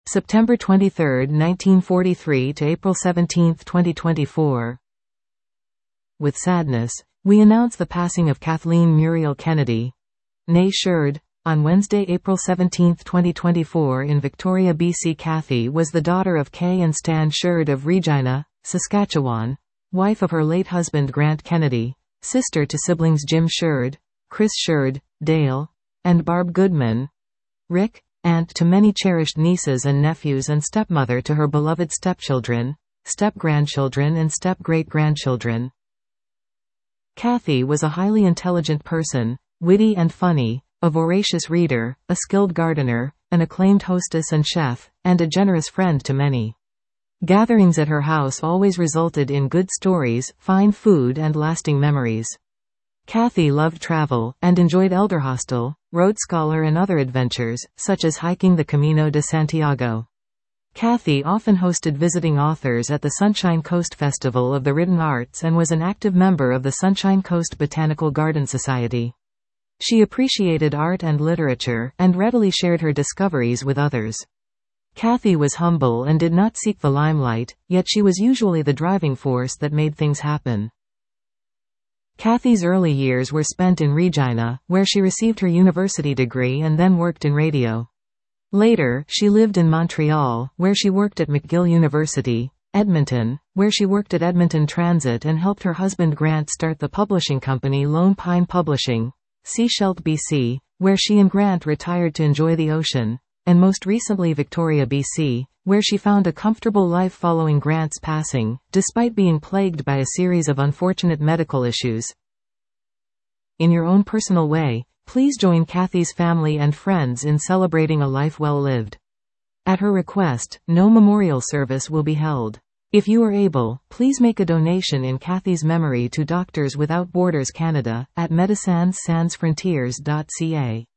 September 23, 1943 to April 17, 2024. With sadness, we announce the passing of Kathleen Muriel Kennedy, née Sherd, on Wednesday, April 17, 2024 in Victoria, BC. Kathy was the daughter of Kay and Stan Sherd of Regina, Saskatchewan, wife of her late husband Grant Kennedy, sister to siblings Jim Sherd, Chris Sherd, Dale, and Barb Goodman, Rick, aunt to many cherished nieces and nephews and stepmother to her beloved stepchildren, step-grandchildren and step-great-grandchildren. Kathy was a highly intelligent person, witty and funny, a voracious reader, a skilled gardener, an acclaimed hostess and chef, and a generous friend to many. Gatherings at her house always resulted in good stories, fine food and lasting memories. Kathy loved travel, and enjoyed Elderhostel, Road Scholar and other adventures, such as hiking the Camino de Santiago. Kathy often hosted visiting authors at the Sunshine Coast Festival of the Written Arts and was an active member of the Sunshine Coast Botanical Garden Society. She appreciated art and literature, and readily shared her discoveries with others. Kathy was humble and did not seek the limelight, yet she was usually the driving force that made things happen. Kathy's early years were spent in Regina, where she received her university degree and then worked in radio. Later, she lived in Montreal, where she worked at McGill University, Edmonton, where she worked at Edmonton Transit and helped her husband Grant start the publishing company Lone Pine Publishing, Seashelt, BC, where she and Grant retired to enjoy the ocean, and most recently Victoria, BC, where she found a comfortable life following Grant's passing, despite being plagued by a series of unfortunate medical issues. In your own personal way, please join Kathy's family and friends in celebrating a life well lived. At her request, no memorial service will be held. If you are able, please make a donation in Kathy's memory to Doctors Without Borders Canada, at Médecins Sans Frontières.ca.